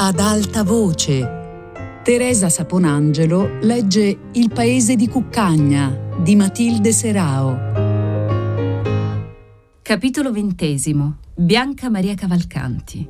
ad alta voce. Teresa Saponangelo legge Il paese di Cuccagna di Matilde Serao. Capitolo 20. Bianca Maria Cavalcanti.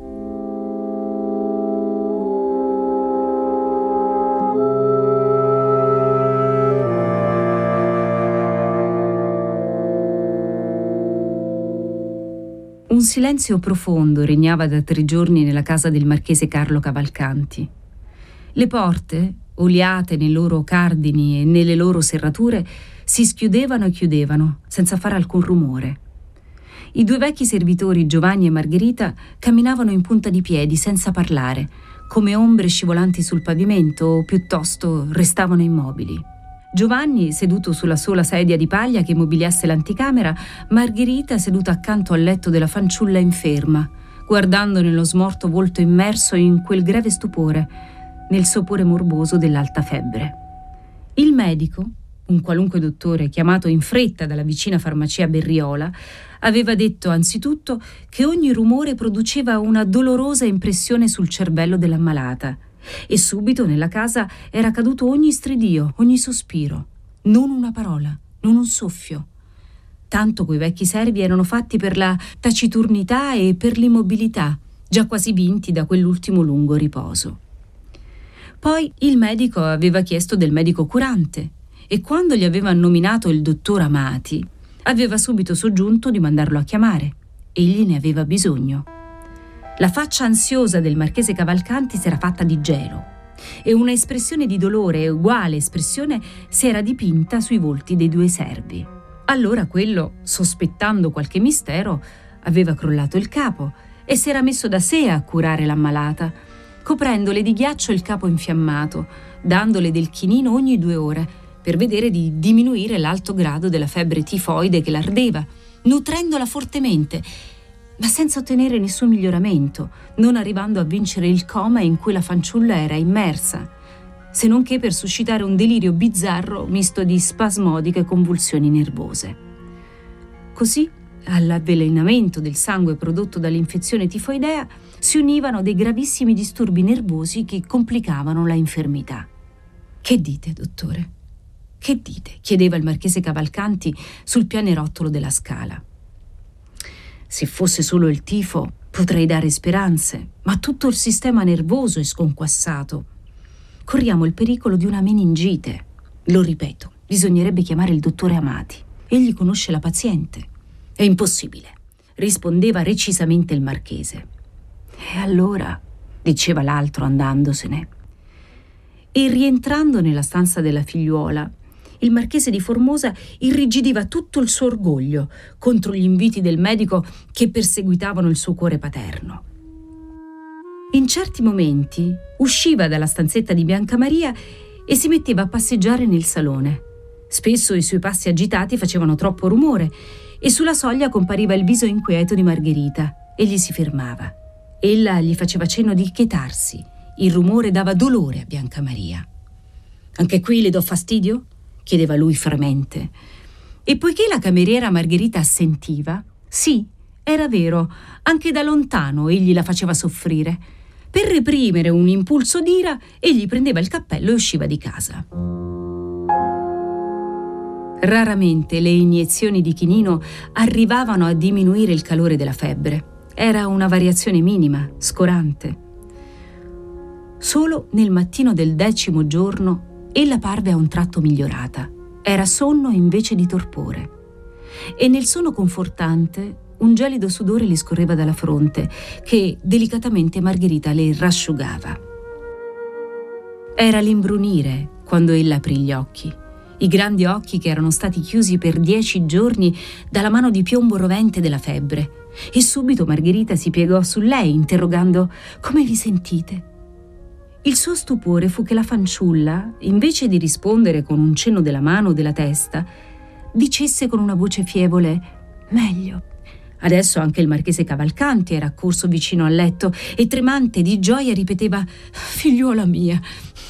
Un silenzio profondo regnava da 3 giorni nella casa del marchese Carlo Cavalcanti. Le porte, oliate nei loro cardini e nelle loro serrature, si schiudevano e chiudevano, senza fare alcun rumore. I 2 vecchi servitori, Giovanni e Margherita, camminavano in punta di piedi, senza parlare, come ombre scivolanti sul pavimento, o piuttosto restavano immobili. Giovanni seduto sulla sola sedia di paglia che mobiliasse l'anticamera, Margherita seduta accanto al letto della fanciulla inferma, guardando nello smorto volto immerso in quel greve stupore, nel sopore morboso dell'alta febbre. Il medico, un qualunque dottore chiamato in fretta dalla vicina farmacia Berriola, aveva detto anzitutto che ogni rumore produceva una dolorosa impressione sul cervello dell'ammalata, e subito nella casa era caduto ogni stridio, ogni sospiro, non una parola, non un soffio. Tanto quei vecchi servi erano fatti per la taciturnità e per l'immobilità, già quasi vinti da quell'ultimo lungo riposo. Poi il medico aveva chiesto del medico curante e quando gli aveva nominato il dottor Amati, aveva subito soggiunto di mandarlo a chiamare. Egli ne aveva bisogno. La faccia ansiosa del marchese Cavalcanti si era fatta di gelo e una espressione di dolore e uguale espressione si era dipinta sui volti dei 2 servi. Allora quello, sospettando qualche mistero, aveva crollato il capo e si era messo da sé a curare l'ammalata, coprendole di ghiaccio il capo infiammato, dandole del chinino ogni 2 ore per vedere di diminuire l'alto grado della febbre tifoide che l'ardeva, nutrendola fortemente, ma senza ottenere nessun miglioramento, non arrivando a vincere il coma in cui la fanciulla era immersa, se non che per suscitare un delirio bizzarro misto di spasmodiche convulsioni nervose. Così, all'avvelenamento del sangue prodotto dall'infezione tifoidea, si univano dei gravissimi disturbi nervosi che complicavano la infermità. «Che dite, dottore? Che dite?» chiedeva il marchese Cavalcanti sul pianerottolo della scala. «Se fosse solo il tifo potrei dare speranze, ma tutto il sistema nervoso è sconquassato. Corriamo il pericolo di una meningite. Lo ripeto, bisognerebbe chiamare il dottore Amati. Egli conosce la paziente». «È impossibile», rispondeva recisamente il marchese. «E allora?» diceva l'altro andandosene. E rientrando nella stanza della figliuola, il marchese di Formosa irrigidiva tutto il suo orgoglio contro gli inviti del medico che perseguitavano il suo cuore paterno. In certi momenti usciva dalla stanzetta di Bianca Maria e si metteva a passeggiare nel salone. Spesso i suoi passi agitati facevano troppo rumore e sulla soglia compariva il viso inquieto di Margherita. Egli si fermava. Ella gli faceva cenno di chetarsi. Il rumore dava dolore a Bianca Maria. «Anche qui le do fastidio?» chiedeva lui fremente. E poiché la cameriera Margherita assentiva, sì, era vero, anche da lontano egli la faceva soffrire. Per reprimere un impulso d'ira, egli prendeva il cappello e usciva di casa. Raramente le iniezioni di chinino arrivavano a diminuire il calore della febbre. Era una variazione minima, scorante. Solo nel mattino del 10° giorno ella parve a un tratto migliorata. Era sonno invece di torpore. E nel sonno confortante un gelido sudore le scorreva dalla fronte, che delicatamente Margherita le rasciugava. Era l'imbrunire quando ella aprì gli occhi. I grandi occhi che erano stati chiusi per 10 giorni dalla mano di piombo rovente della febbre. E subito Margherita si piegò su lei, interrogando: «Come vi sentite?» Il suo stupore fu che la fanciulla, invece di rispondere con un cenno della mano o della testa, dicesse con una voce fievole: «Meglio». Adesso anche il marchese Cavalcanti era accorso vicino al letto e tremante di gioia ripeteva: figliuola mia».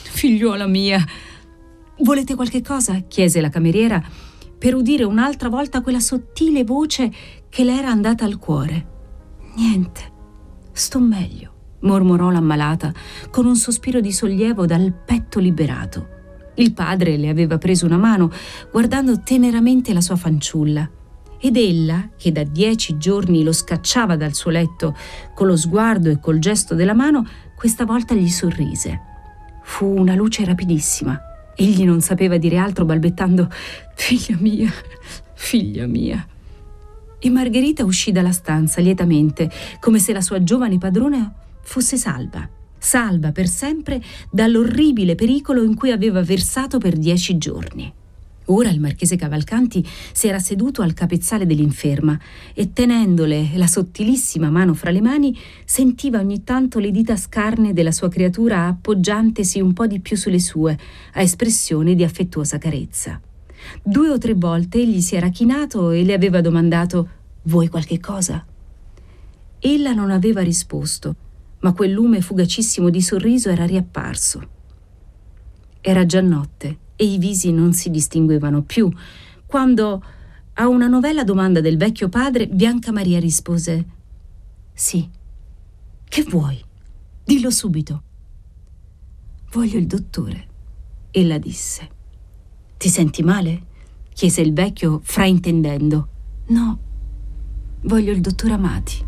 «Volete qualche cosa?» chiese la cameriera, per udire un'altra volta quella sottile voce che le era andata al cuore. «Niente, sto meglio», mormorò l'ammalata con un sospiro di sollievo dal petto liberato. Il padre le aveva preso una mano, guardando teneramente la sua fanciulla, ed ella, che da 10 giorni lo scacciava dal suo letto con lo sguardo e col gesto della mano, questa volta gli sorrise. Fu una luce rapidissima. Egli non sapeva dire altro, balbettando «Figlia mia, figlia mia». E Margherita uscì dalla stanza lietamente, come se la sua giovane padrona fosse salva per sempre dall'orribile pericolo in cui aveva versato per 10 giorni. Ora il marchese Cavalcanti si era seduto al capezzale dell'inferma e, tenendole la sottilissima mano fra le mani, sentiva ogni tanto le dita scarne della sua creatura appoggiantesi un po' di più sulle sue, a espressione di affettuosa carezza. 2 o 3 volte egli si era chinato e le aveva domandato «Vuoi qualche cosa?». Ella non aveva risposto, ma quel lume fugacissimo di sorriso era riapparso. Era già notte e i visi non si distinguevano più, quando, a una novella domanda del vecchio padre, Bianca Maria rispose «Sì, che vuoi? Dillo subito». «Voglio il dottore», ella disse. «Ti senti male?», chiese il vecchio, fraintendendo. «No, voglio il dottor Amati».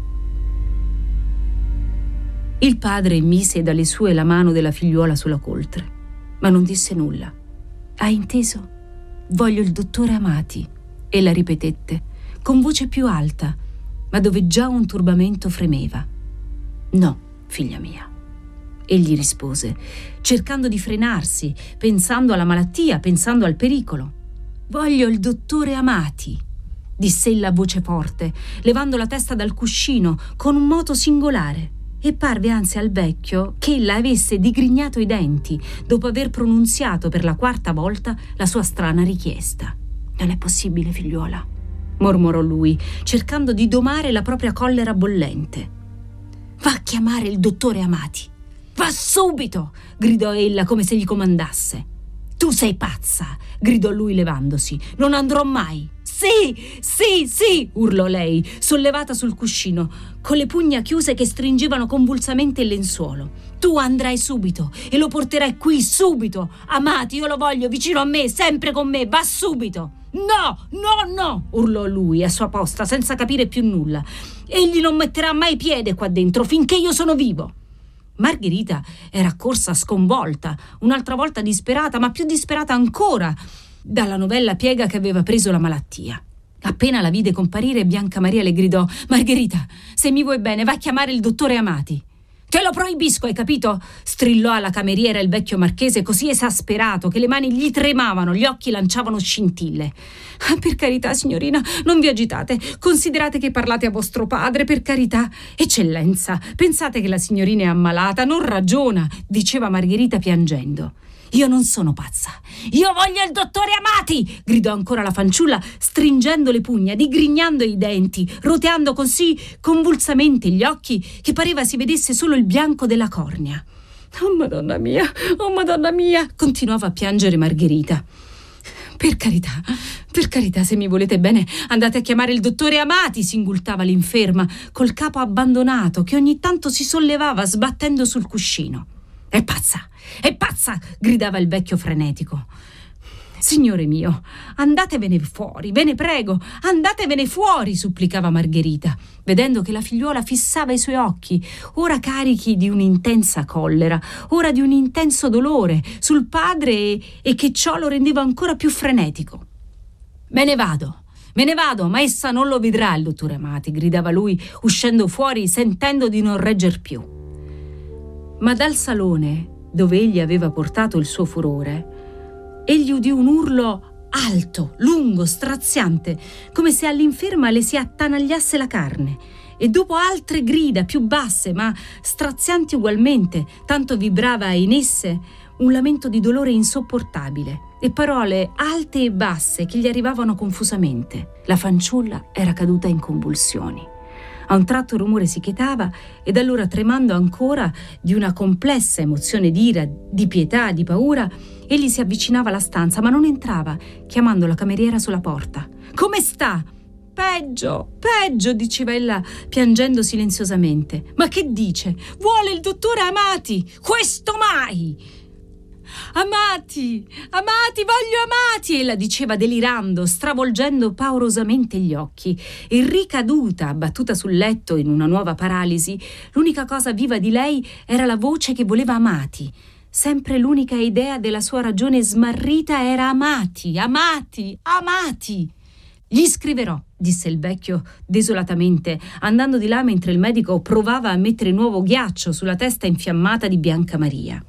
Il padre mise dalle sue la mano della figliuola sulla coltre, ma non disse nulla. «Hai inteso? Voglio il dottore Amati», ella ripetette, con voce più alta, ma dove già un turbamento fremeva. «No, figlia mia», egli rispose, cercando di frenarsi, pensando alla malattia, pensando al pericolo. «Voglio il dottore Amati», disse ella a voce forte, levando la testa dal cuscino con un moto singolare. E parve anzi al vecchio che ella avesse digrignato i denti dopo aver pronunziato per la 4ª volta la sua strana richiesta. «Non è possibile, figliuola», mormorò lui, cercando di domare la propria collera bollente. «Va a chiamare il dottore Amati. Va subito!» gridò ella come se gli comandasse. «Tu sei pazza!» gridò lui levandosi. «Non andrò mai!» «Sì, sì, sì!» urlò lei, sollevata sul cuscino, con le pugna chiuse che stringevano convulsamente il lenzuolo. «Tu andrai subito e lo porterai qui subito! Amati, io lo voglio vicino a me, sempre con me, va subito!» «No, no, no!» urlò lui a sua posta, senza capire più nulla. «Egli non metterà mai piede qua dentro finché io sono vivo!» Margherita era corsa sconvolta, un'altra volta disperata, ma più disperata ancora dalla novella piega che aveva preso la malattia. Appena la vide comparire, Bianca Maria le gridò: «Margherita, se mi vuoi bene, va a chiamare il dottore Amati». «Te lo proibisco, hai capito?» strillò alla cameriera il vecchio marchese, così esasperato che le mani gli tremavano, gli occhi lanciavano scintille. «Per carità, signorina, non vi agitate. Considerate che parlate a vostro padre, per carità. Eccellenza, pensate che la signorina è ammalata, non ragiona», diceva Margherita piangendo. «Io non sono pazza. Io voglio il dottore Amati!» gridò ancora la fanciulla, stringendo le pugna, digrignando i denti, roteando così convulsamente gli occhi che pareva si vedesse solo il bianco della cornea. «Oh, Madonna mia!» continuava a piangere Margherita. Per carità, se mi volete bene, andate a chiamare il dottore Amati», singultava l'inferma, col capo abbandonato, che ogni tanto si sollevava sbattendo sul cuscino. È pazza! Gridava il vecchio frenetico. «Signore mio, andatevene fuori, ve ne prego, andatevene fuori», supplicava Margherita, vedendo che la figliuola fissava i suoi occhi, ora carichi di un'intensa collera, ora di un intenso dolore, sul padre e che ciò lo rendeva ancora più frenetico. Me ne vado, ma essa non lo vedrà il dottore Amati», gridava lui, uscendo fuori, sentendo di non regger più. Ma dal salone, dove egli aveva portato il suo furore, egli udì un urlo alto, lungo, straziante, come se all'inferma le si attanagliasse la carne, e dopo altre grida più basse, ma strazianti ugualmente, tanto vibrava in esse un lamento di dolore insopportabile, e parole alte e basse che gli arrivavano confusamente. La fanciulla era caduta in convulsioni. A un tratto il rumore si chetava, ed allora, tremando ancora di una complessa emozione d'ira, di pietà, di paura, egli si avvicinava alla stanza, ma non entrava, chiamando la cameriera sulla porta. «Come sta?» peggio, diceva ella piangendo silenziosamente. Ma che dice? Vuole il dottore Amati! Questo mai! Amati, voglio Amati! Ella diceva delirando, stravolgendo paurosamente gli occhi. E ricaduta, abbattuta sul letto in una nuova paralisi, l'unica cosa viva di lei era la voce che voleva Amati. Sempre l'unica idea della sua ragione smarrita era Amati. Gli scriverò, disse il vecchio desolatamente, andando di là mentre il medico provava a mettere nuovo ghiaccio sulla testa infiammata di Bianca Maria.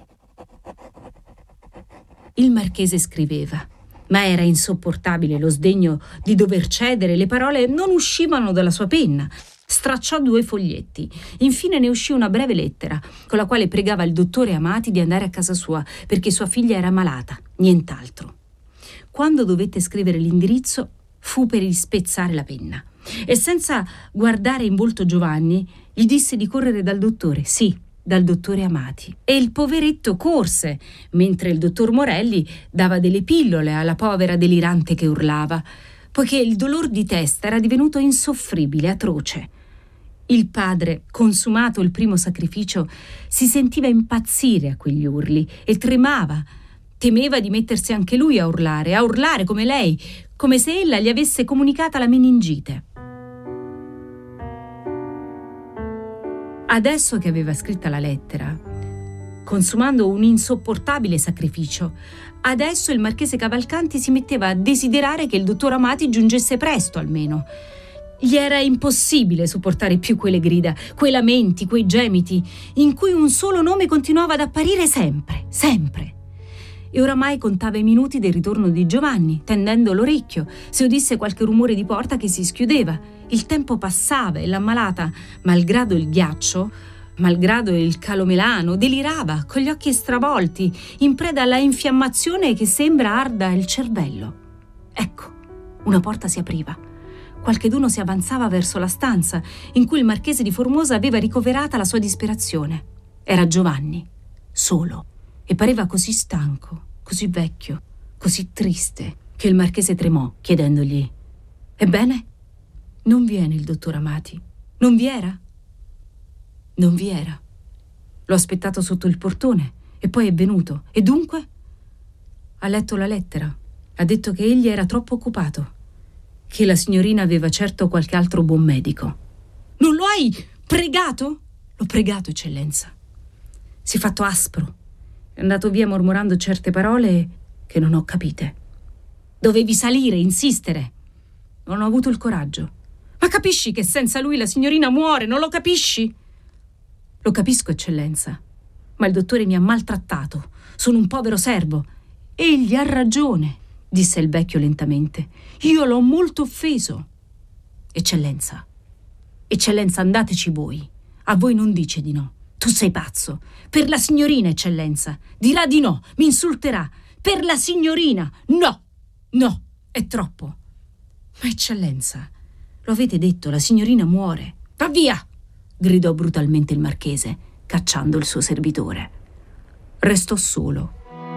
Il marchese scriveva, ma era insopportabile lo sdegno di dover cedere, le parole non uscivano dalla sua penna. Stracciò 2 foglietti. Infine ne uscì una breve lettera, con la quale pregava il dottore Amati di andare a casa sua, perché sua figlia era malata, nient'altro. Quando dovette scrivere l'indirizzo, fu per spezzare la penna. E senza guardare in volto Giovanni, gli disse di correre dal dottore, sì, dal dottore Amati. E il poveretto corse, mentre il dottor Morelli dava delle pillole alla povera delirante che urlava, poiché il dolor di testa era divenuto insoffribile, atroce. Il padre, consumato il primo sacrificio, si sentiva impazzire a quegli urli e tremava. Temeva di mettersi anche lui a urlare come lei, come se ella gli avesse comunicata la meningite. Adesso che aveva scritta la lettera, consumando un insopportabile sacrificio, adesso il marchese Cavalcanti si metteva a desiderare che il dottor Amati giungesse presto almeno. Gli era impossibile sopportare più quelle grida, quei lamenti, quei gemiti, in cui un solo nome continuava ad apparire sempre. E oramai contava i minuti del ritorno di Giovanni, tendendo l'orecchio, se udisse qualche rumore di porta che si schiudeva. Il tempo passava e l'ammalata, malgrado il ghiaccio, malgrado il calomelano, delirava, con gli occhi stravolti, in preda alla infiammazione che sembra arda il cervello. Ecco, una porta si apriva. Qualcheduno si avanzava verso la stanza in cui il marchese di Formosa aveva ricoverata la sua disperazione. Era Giovanni, solo, e pareva così stanco, così vecchio, così triste, che il marchese tremò, chiedendogli: «Ebbene? Non viene il dottor Amati? Non vi era?» «Non vi era. L'ho aspettato sotto il portone e poi è venuto. E dunque?» «Ha letto la lettera. Ha detto che egli era troppo occupato, che la signorina aveva certo qualche altro buon medico». «Non lo hai pregato?» «L'ho pregato, eccellenza. Si è fatto aspro. È andato via mormorando certe parole che non ho capite. Dovevi salire, insistere. Non ho avuto il coraggio. Ma capisci che senza lui la signorina muore, non lo capisci?» «Lo capisco, eccellenza, ma il dottore mi ha maltrattato. Sono un povero servo». «Egli ha ragione», disse il vecchio lentamente. «Io l'ho molto offeso». Eccellenza, andateci voi. A voi non dice di no. Tu sei pazzo. Per la signorina, eccellenza. Dirà di no, mi insulterà. Per la signorina. No, è troppo». «Ma eccellenza, lo avete detto, la signorina muore». «Va via!» gridò brutalmente il marchese, cacciando il suo servitore. Restò solo.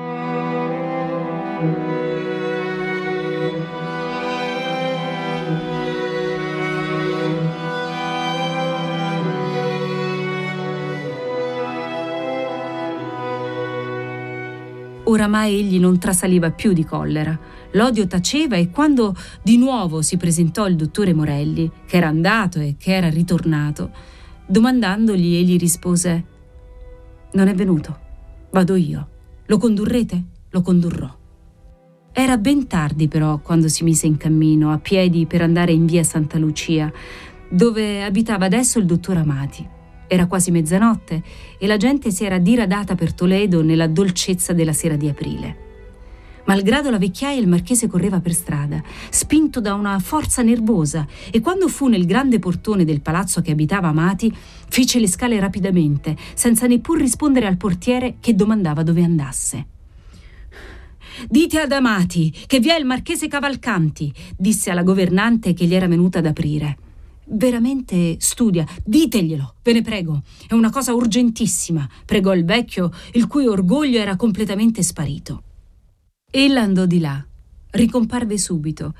Oramai egli non trasaliva più di collera. L'odio taceva e quando di nuovo si presentò il dottore Morelli, che era andato e che era ritornato, domandandogli, egli rispose: «Non è venuto. Vado io. Lo condurrete?» «Lo condurrò». Era ben tardi però quando si mise in cammino, a piedi, per andare in via Santa Lucia, dove abitava adesso il dottor Amati. Era quasi mezzanotte e la gente si era diradata per Toledo nella dolcezza della sera di aprile. Malgrado la vecchiaia, il marchese correva per strada, spinto da una forza nervosa, e quando fu nel grande portone del palazzo che abitava Amati, fece le scale rapidamente, senza neppur rispondere al portiere che domandava dove andasse. «Dite ad Amati che vi è il marchese Cavalcanti», disse alla governante che gli era venuta ad aprire. «Veramente studia, diteglielo, ve ne prego, è una cosa urgentissima», pregò il vecchio, il cui orgoglio era completamente sparito. Ella andò di là, ricomparve subito,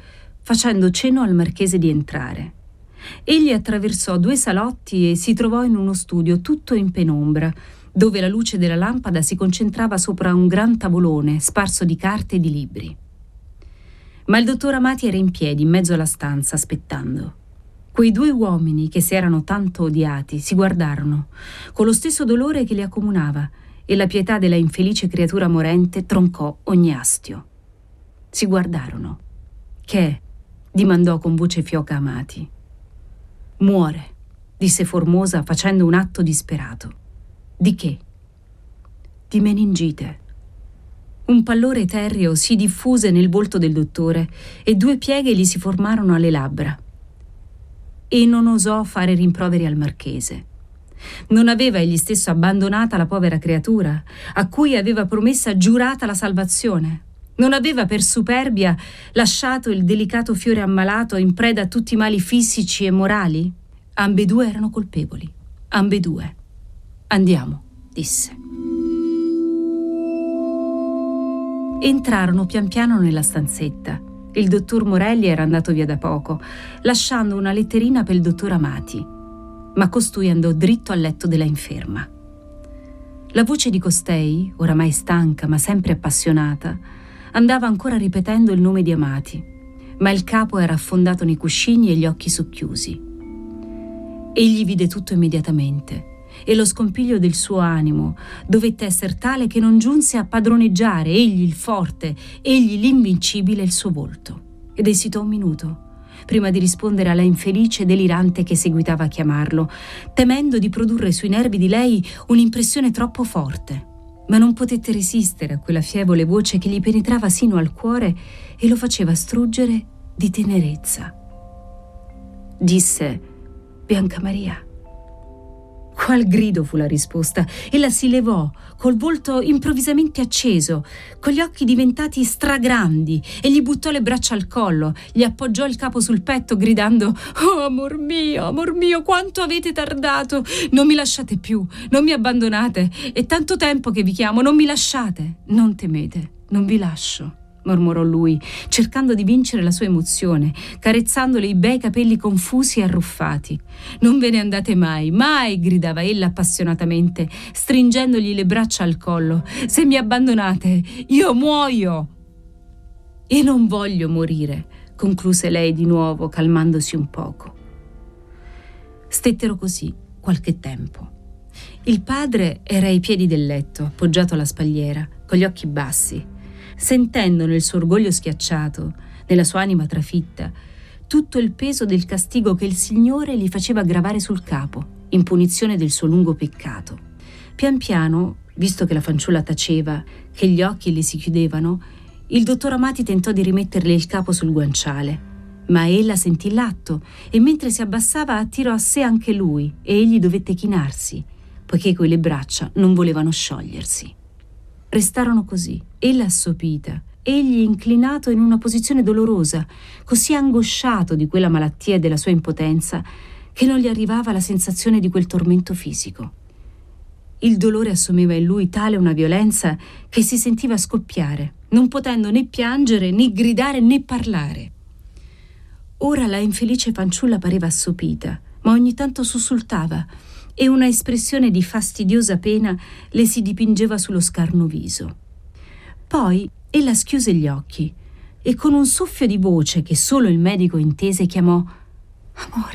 facendo cenno al marchese di entrare. Egli attraversò 2 salotti e si trovò in uno studio tutto in penombra, dove la luce della lampada si concentrava sopra un gran tavolone sparso di carte e di libri. Ma il dottor Amati era in piedi in mezzo alla stanza, aspettando. Quei 2 uomini che si erano tanto odiati si guardarono, con lo stesso dolore che li accomunava, e la pietà della infelice creatura morente troncò ogni astio. Si guardarono. «Che?» dimandò con voce fioca Amati. «Muore», disse Formosa facendo un atto disperato. «Di che?» «Di meningite». Un pallore etereo si diffuse nel volto del dottore e 2 pieghe gli si formarono alle labbra. E non osò fare rimproveri al marchese. Non aveva egli stesso abbandonata la povera creatura, a cui aveva promessa giurata la salvazione? Non aveva per superbia lasciato il delicato fiore ammalato in preda a tutti i mali fisici e morali? Ambedue erano colpevoli, ambedue. «Andiamo», disse. Entrarono pian piano nella stanzetta. Il dottor Morelli era andato via da poco, lasciando una letterina per il dottor Amati, ma costui andò dritto al letto della inferma. La voce di costei, oramai stanca ma sempre appassionata, andava ancora ripetendo il nome di Amati, ma il capo era affondato nei cuscini e gli occhi socchiusi. Egli vide tutto immediatamente, e lo scompiglio del suo animo dovette essere tale che non giunse a padroneggiare egli il forte, egli l'invincibile, il suo volto, ed esitò un minuto prima di rispondere alla infelice delirante che seguitava a chiamarlo, temendo di produrre sui nervi di lei un'impressione troppo forte. Ma non potette resistere a quella fievole voce che gli penetrava sino al cuore e lo faceva struggere di tenerezza. Disse: «Bianca Maria». Qual grido fu la risposta! Ella si levò, col volto improvvisamente acceso, con gli occhi diventati stragrandi, e gli buttò le braccia al collo, gli appoggiò il capo sul petto, gridando: «Oh, amor mio, quanto avete tardato! Non mi lasciate più, non mi abbandonate, è tanto tempo che vi chiamo, non mi lasciate!» «Non temete, non vi lascio», mormorò lui, cercando di vincere la sua emozione, carezzandole i bei capelli confusi e arruffati. «Non ve ne andate mai, mai!» gridava ella appassionatamente, stringendogli le braccia al collo. «Se mi abbandonate, io muoio!» «E non voglio morire», concluse lei di nuovo, calmandosi un poco. Stettero così qualche tempo. Il padre era ai piedi del letto, appoggiato alla spalliera, con gli occhi bassi, sentendo nel suo orgoglio schiacciato, nella sua anima trafitta, tutto il peso del castigo che il Signore gli faceva gravare sul capo, in punizione del suo lungo peccato. Pian piano, visto che la fanciulla taceva, che gli occhi le si chiudevano, il dottor Amati tentò di rimetterle il capo sul guanciale, ma ella sentì l'atto e mentre si abbassava attirò a sé anche lui e egli dovette chinarsi, poiché quelle braccia non volevano sciogliersi. Restarono così, ella assopita, egli inclinato in una posizione dolorosa, così angosciato di quella malattia e della sua impotenza che non gli arrivava la sensazione di quel tormento fisico. Il dolore assumeva in lui tale una violenza che si sentiva scoppiare, non potendo né piangere, né gridare, né parlare. Ora la infelice fanciulla pareva assopita, ma ogni tanto sussultava, e una espressione di fastidiosa pena le si dipingeva sullo scarno viso. Poi ella schiuse gli occhi e con un soffio di voce che solo il medico intese chiamò: «Amore,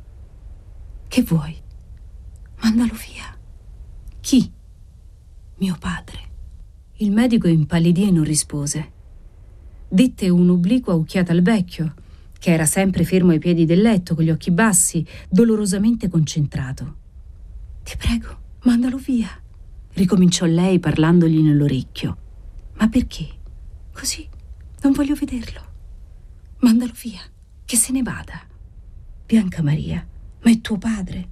che vuoi? Mandalo via». «Chi?» «Mio padre». Il medico impallidì e non rispose. Dette un'obliqua occhiata al vecchio, che era sempre fermo ai piedi del letto con gli occhi bassi, dolorosamente concentrato. «Ti prego, mandalo via», ricominciò lei parlandogli nell'orecchio. «Ma perché? Così, non voglio vederlo. Mandalo via, che se ne vada». «Bianca Maria, ma è tuo padre».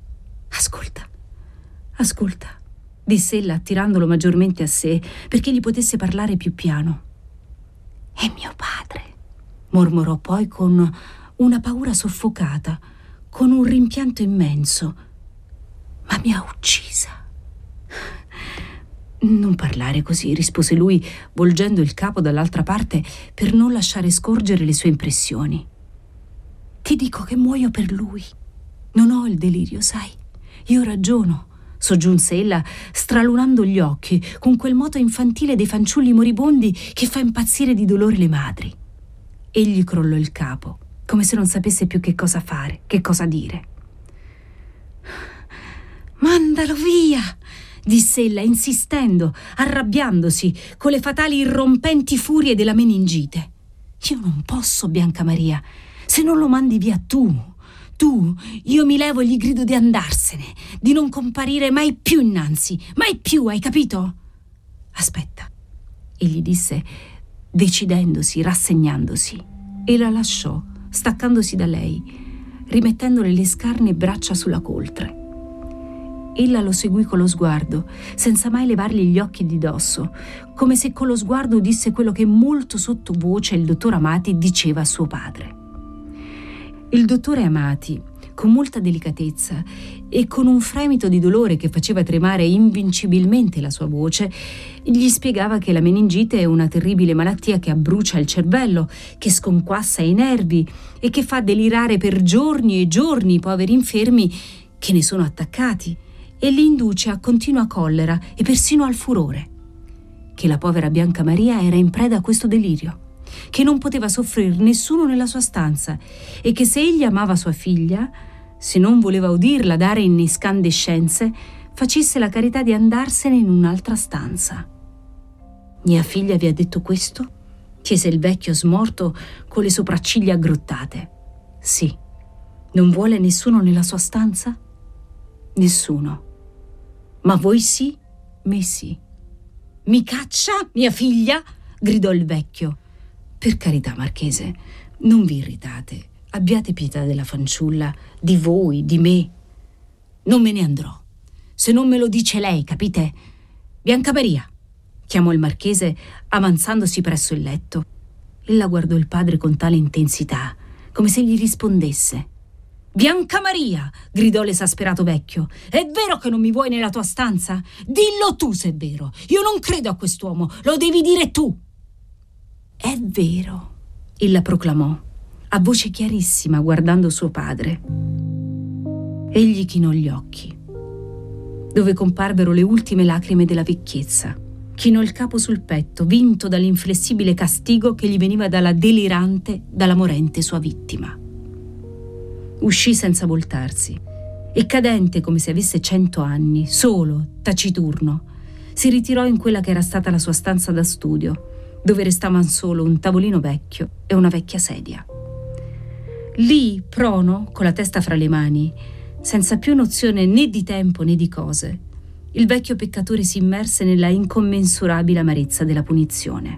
Ascolta», disse ella attirandolo maggiormente a sé perché gli potesse parlare più piano. «È mio padre», mormorò poi con una paura soffocata, con un rimpianto immenso. «Ma mi ha uccisa». Non parlare così, rispose lui, volgendo il capo dall'altra parte per non lasciare scorgere le sue impressioni. Ti dico che muoio per lui. Non ho il delirio, sai. Io ragiono, soggiunse ella, stralunando gli occhi con quel moto infantile dei fanciulli moribondi che fa impazzire di dolore le madri. Egli crollò il capo, come se non sapesse più che cosa fare, che cosa dire. «Mandalo via!» disse ella, insistendo, arrabbiandosi con le fatali irrompenti furie della meningite. «Io non posso, Bianca Maria. Se non lo mandi via tu, io mi levo e gli grido di andarsene, di non comparire mai più innanzi, mai più, hai capito?» «Aspetta», egli disse, decidendosi, rassegnandosi, e la lasciò, staccandosi da lei, rimettendole le scarne braccia sulla coltre. Ella lo seguì con lo sguardo, senza mai levargli gli occhi di dosso, come se con lo sguardo udisse quello che molto sottovoce il dottor Amati diceva a suo padre. Il dottore Amati, con molta delicatezza e con un fremito di dolore che faceva tremare invincibilmente la sua voce, gli spiegava che la meningite è una terribile malattia che abbrucia il cervello, che sconquassa i nervi e che fa delirare per giorni e giorni i poveri infermi che ne sono attaccati, e li induce a continua collera e persino al furore. Che la povera Bianca Maria era in preda a questo delirio, che non poteva soffrire nessuno nella sua stanza e che se egli amava sua figlia, se non voleva udirla dare in escandescenze, facesse la carità di andarsene in un'altra stanza. «Mia figlia vi ha detto questo?» chiese il vecchio smorto con le sopracciglia aggrottate. «Sì. Non vuole nessuno nella sua stanza?» «Nessuno. Ma voi sì?» «Me sì». «Mi caccia, mia figlia?» gridò il vecchio. «Per carità, marchese, non vi irritate. Abbiate pietà della fanciulla, di voi, di me. Non me ne andrò, se non me lo dice lei, capite? Bianca Maria!» chiamò il marchese, avanzandosi presso il letto. Ella guardò il padre con tale intensità, come se gli rispondesse. «Bianca Maria!» gridò l'esasperato vecchio. «È vero che non mi vuoi nella tua stanza? Dillo tu se è vero. Io non credo a quest'uomo, lo devi dire tu!» «È vero», ella proclamò, a voce chiarissima, guardando suo padre. Egli chinò gli occhi, dove comparvero le ultime lacrime della vecchiezza. Chinò il capo sul petto, vinto dall'inflessibile castigo che gli veniva dalla delirante, dalla morente sua vittima. Uscì senza voltarsi e, cadente come se avesse 100 anni, solo, taciturno, si ritirò in quella che era stata la sua stanza da studio, dove restavano solo un tavolino vecchio e una vecchia sedia. Lì, prono, con la testa fra le mani, senza più nozione né di tempo né di cose, il vecchio peccatore si immerse nella incommensurabile amarezza della punizione.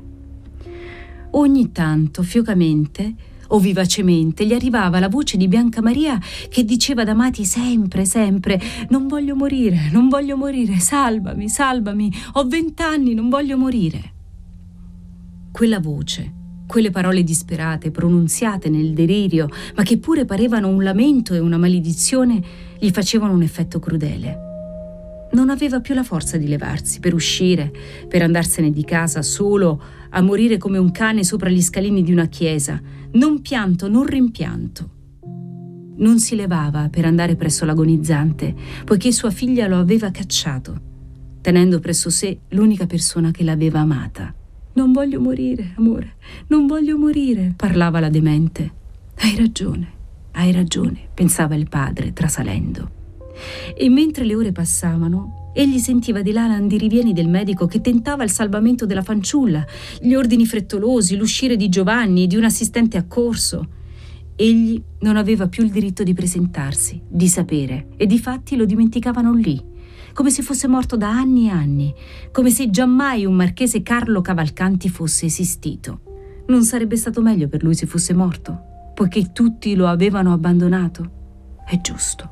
Ogni tanto, fiocamente o vivacemente, gli arrivava la voce di Bianca Maria che diceva ad Amati sempre, sempre: «Non voglio morire, non voglio morire, salvami, salvami, ho 20 anni, non voglio morire». Quella voce, quelle parole disperate, pronunziate nel delirio, ma che pure parevano un lamento e una maledizione, gli facevano un effetto crudele. Non aveva più la forza di levarsi per uscire, per andarsene di casa solo, a morire come un cane sopra gli scalini di una chiesa, non pianto, non rimpianto. Non si levava per andare presso l'agonizzante, poiché sua figlia lo aveva cacciato, tenendo presso sé l'unica persona che l'aveva amata. «Non voglio morire, amore, non voglio morire», parlava la demente. Hai ragione», pensava il padre, trasalendo. E mentre le ore passavano, egli sentiva di là l'andirivieni del medico che tentava il salvamento della fanciulla, gli ordini frettolosi, l'uscire di Giovanni e di un assistente accorso. Egli non aveva più il diritto di presentarsi, di sapere, e difatti lo dimenticavano lì, come se fosse morto da anni e anni, come se giammai un marchese Carlo Cavalcanti fosse esistito. Non sarebbe stato meglio per lui se fosse morto, poiché tutti lo avevano abbandonato? È giusto.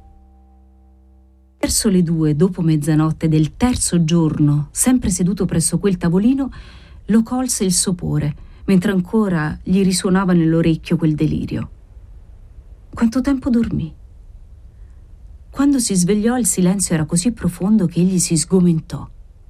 Verso le 2 dopo mezzanotte del terzo giorno, sempre seduto presso quel tavolino, lo colse il sopore, mentre ancora gli risuonava nell'orecchio quel delirio. Quanto tempo dormì? Quando si svegliò il silenzio era così profondo che egli si sgomentò.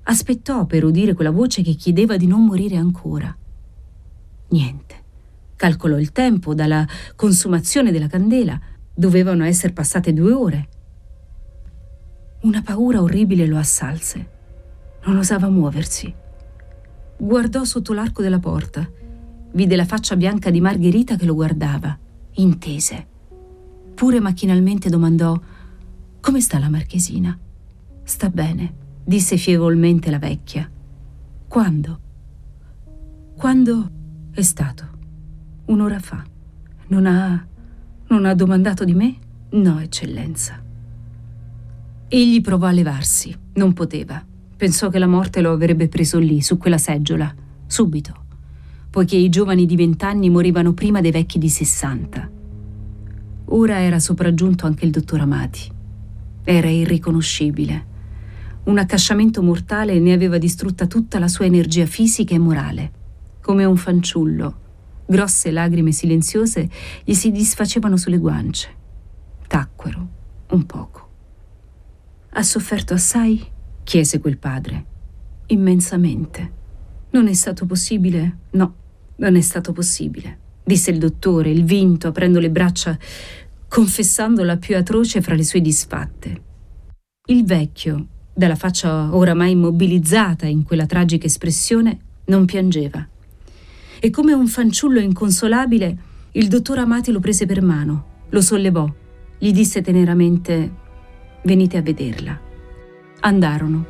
Aspettò per udire quella voce che chiedeva di non morire ancora. Niente. Calcolò il tempo dalla consumazione della candela. Dovevano essere passate 2 ore. Una paura orribile lo assalse. Non osava muoversi. Guardò sotto l'arco della porta. Vide la faccia bianca di Margherita che lo guardava. Intese. Pure macchinalmente domandò: «Come sta la marchesina?» «Sta bene», disse fievolmente la vecchia. «Quando?» «Quando è stato?» «1 ora fa». Non ha domandato di me?» «No, eccellenza». Egli provò a levarsi. Non poteva. Pensò che la morte lo avrebbe preso lì, su quella seggiola, subito, poiché i giovani di 20 anni morivano prima dei vecchi di 60. Ora era sopraggiunto anche il dottor Amati. Era irriconoscibile. Un accasciamento mortale ne aveva distrutta tutta la sua energia fisica e morale. Come un fanciullo, grosse lagrime silenziose gli si disfacevano sulle guance. Tacquero un poco. «Ha sofferto assai?» chiese quel padre. «Immensamente». «Non è stato possibile?» «No, non è stato possibile», disse il dottore, il vinto, aprendo le braccia, confessando la più atroce fra le sue disfatte. Il vecchio, dalla faccia oramai immobilizzata in quella tragica espressione, non piangeva. E come un fanciullo inconsolabile, il dottor Amati lo prese per mano, lo sollevò, gli disse teneramente: «Venite a vederla». Andarono.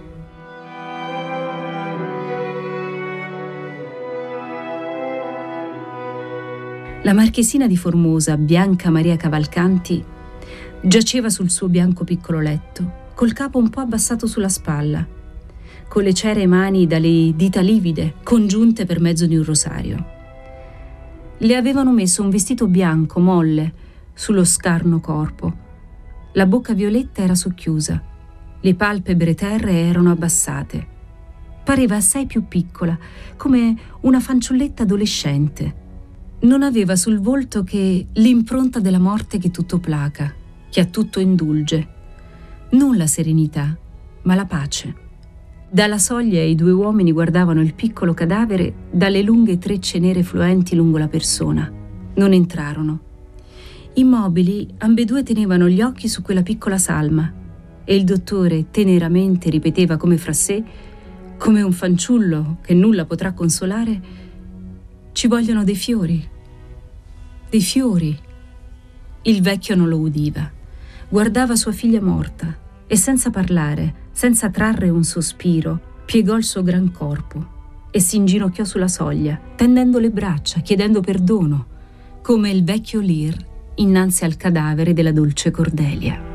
La marchesina di Formosa, Bianca Maria Cavalcanti, giaceva sul suo bianco piccolo letto, col capo un po' abbassato sulla spalla, con le ceree mani dalle dita livide, congiunte per mezzo di un rosario. Le avevano messo un vestito bianco, molle, sullo scarno corpo. La bocca violetta era socchiusa, le palpebre terree erano abbassate. Pareva assai più piccola, come una fanciulletta adolescente. Non aveva sul volto che l'impronta della morte che tutto placa, che a tutto indulge. Non la serenità, ma la pace. Dalla soglia i 2 uomini guardavano il piccolo cadavere dalle lunghe trecce nere fluenti lungo la persona. Non entrarono. Immobili, ambedue tenevano gli occhi su quella piccola salma e il dottore teneramente ripeteva come fra sé, come un fanciullo che nulla potrà consolare: «Ci vogliono dei fiori. Dei fiori». Il vecchio non lo udiva. Guardava sua figlia morta e senza parlare, senza trarre un sospiro, piegò il suo gran corpo e si inginocchiò sulla soglia, tendendo le braccia, chiedendo perdono, come il vecchio Lear innanzi al cadavere della dolce Cordelia.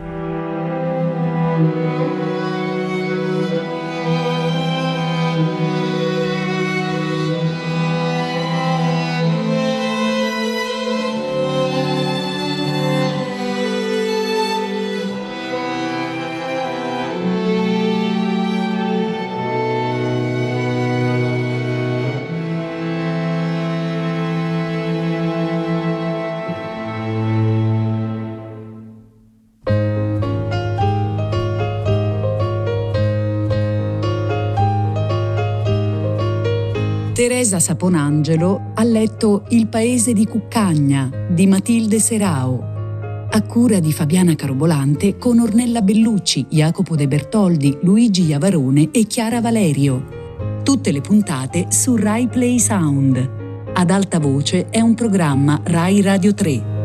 Teresa Saponangelo ha letto Il paese di Cuccagna di Matilde Serao, a cura di Fabiana Carobolante, con Ornella Bellucci, Jacopo De Bertoldi, Luigi Iavarone e Chiara Valerio. Tutte le puntate su Rai Play Sound. Ad alta voce è un programma Rai Radio 3.